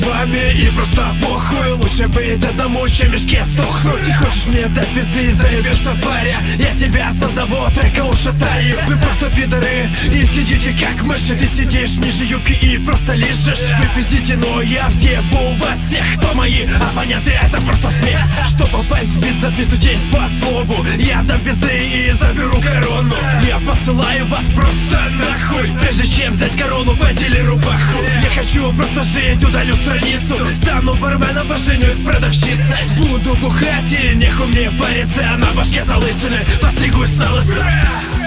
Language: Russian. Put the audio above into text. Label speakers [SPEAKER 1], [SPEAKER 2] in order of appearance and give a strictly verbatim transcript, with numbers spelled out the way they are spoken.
[SPEAKER 1] вами и просто похуй. Лучше быть одному, чем в мешке сдохнуть. Ты хочешь мне дать пизды и заебешься, паря? Я тебя с одного трека ушатаю. Вы просто пидоры и сидите как мыши. Ты сидишь ниже юбки и просто лежишь. Вы пиздите, но я взъебу вас всех. Кто мои оппоненты, это просто смех. Что попасть в пизд, отпиздитесь по слову. Я дам пизды и заберу корону. Я посылаю вас просто нахуй. Прежде чем взять корону, подели рубаху. Я хочу просто жить, удалю страницу. Стану барменом, поженюсь с продавщицей. Буду бухать и нехуй мне париться. А на башке залысины постригусь на лысо.